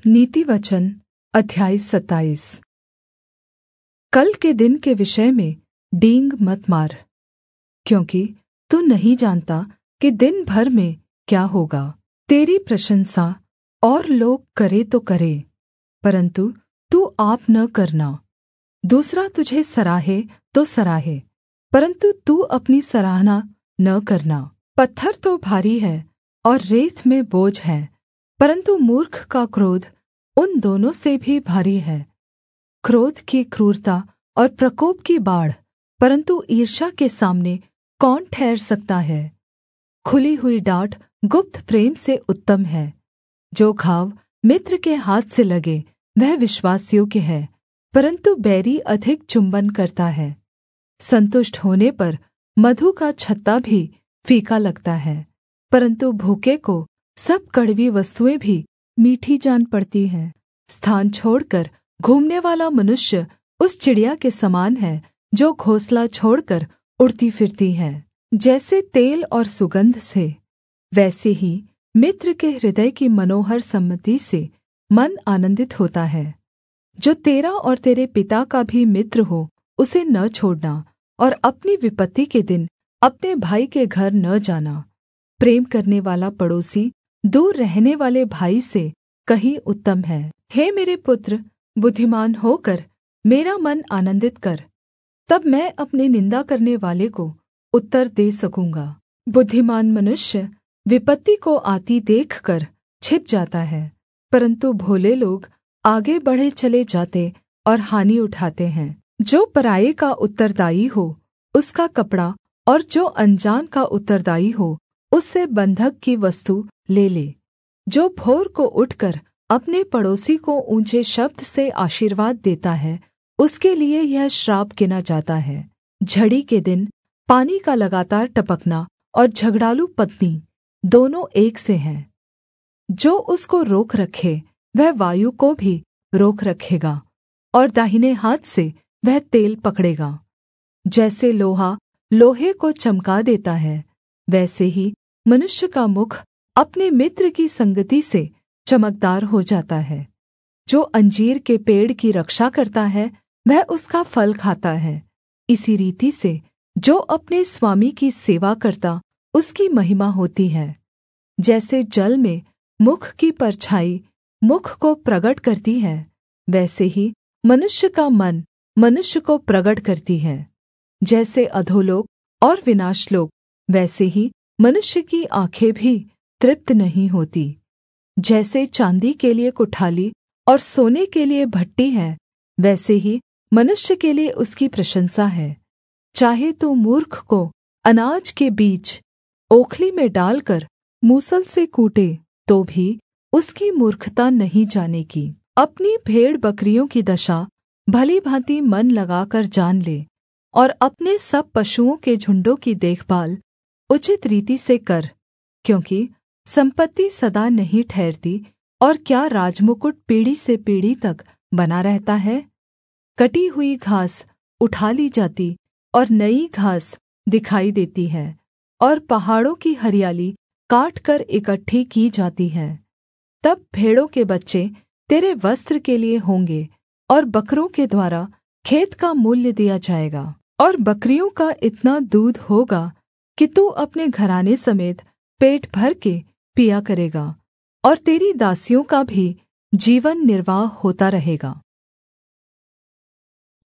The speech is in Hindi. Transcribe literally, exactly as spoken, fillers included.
नीतिवचन अध्याय सत्ताईस। कल के दिन के विषय में डींग मत मार, क्योंकि तू नहीं जानता कि दिन भर में क्या होगा। तेरी प्रशंसा और लोग करे तो करे, परन्तु तू आप न करना। दूसरा तुझे सराहे तो सराहे, परन्तु तू अपनी सराहना न करना। पत्थर तो भारी है और रेत में बोझ है, परन्तु मूर्ख का क्रोध उन दोनों से भी भारी है। क्रोध की क्रूरता और प्रकोप की बाढ़, परन्तु ईर्ष्या के सामने कौन ठहर सकता है। खुली हुई डाँट गुप्त प्रेम से उत्तम है। जो घाव मित्र के हाथ से लगे वह विश्वासयोग्य है, परन्तु बैरी अधिक चुम्बन करता है। संतुष्ट होने पर मधु का छत्ता भी फीका लगता है, परन्तु भूखे को सब कड़वी वस्तुएँ भी मीठी जान पड़ती हैं। स्थान छोड़कर घूमने वाला मनुष्य उस चिड़िया के समान है जो घोंसला छोड़कर उड़ती फिरती है। जैसे तेल और सुगंध से, वैसे ही मित्र के हृदय की मनोहर सम्मति से मन आनन्दित होता है। जो तेरा और तेरे पिता का भी मित्र हो उसे न छोड़ना, और अपनी विपत्ति के दिन अपने भाई के घर न जाना। प्रेम करने वाला पड़ोसी दूर रहने वाले भाई से कहीं उत्तम है। हे मेरे पुत्र, बुद्धिमान होकर मेरा मन आनन्दित कर, तब मैं अपने निन्दा करने वाले को उत्तर दे सकूँगा। बुद्धिमान मनुष्य विपत्ति को आती देखकर छिप जाता है, परन्तु भोले लोग आगे बढ़े चले जाते और हानि उठाते हैं। जो पराए का उत्तरदायी हो उसका कपड़ा, और जो अनजान का उत्तरदायी हो उससे बन्धक की वस्तु ले ले। जो भोर को उठकर अपने पड़ोसी को ऊँचे शब्द से आशीर्वाद देता है, उसके लिए यह श्राप गिना जाता है। झड़ी के दिन पानी का लगातार टपकना और झगड़ालू पत्नी दोनों एक से हैं। जो उसको रोक रखे वह वायु को भी रोक रखेगा, और दाहिने हाथ से वह तेल पकड़ेगा। जैसे लोहा लोहे को चमका देता है, वैसे ही मनुष्य का मुख अपने मित्र की संगति से चमकदार हो जाता है। जो अंजीर के पेड़ की रक्षा करता है वह उसका फल खाता है। इसी रीति से जो अपने स्वामी की सेवा करता उसकी महिमा होती है। जैसे जल में मुख की परछाई मुख को प्रगट करती है, वैसे ही मनुष्य का मन मनुष्य को प्रगट करती है। जैसे अधोलोक और विनाशलोक, वैसे ही मनुष्य की आँखें भी तृप्त नहीं होती। जैसे चाँदी के लिए कुठाली और सोने के लिए भट्ठी है, वैसे ही मनुष्य के लिए उसकी प्रशंसा है। चाहे तू मूर्ख को अनाज के बीच ओखली में डालकर मूसल से कूटे, तो भी उसकी मूर्खता नहीं जानेगी। अपनी भेड़ बकरियों की दशा भली भाँति मन लगाकर जान ले, और अपने सब पशुओं के झुण्डों की देखभाल उचित रीति से कर, क्योंकि सम्पत्ति सदा नहीं ठहरती, और क्या राजमुकुट पीढ़ी से पीढ़ी तक बना रहता है। कटी हुई घास उठा ली जाती और नई घास दिखाई देती है, और पहाड़ों की हरियाली काट कर इकट्ठी की जाती है। तब भेड़ों के बच्चे तेरे वस्त्र के लिए होंगे, और बकरों के द्वारा खेत का मूल्य दिया जाएगा। और बकरियों का इतना दूध होगा कि तू अपने घराने समेत पेट भर के पिया करेगा, और तेरी दासियों का भी जीवन निर्वाह होता रहेगा।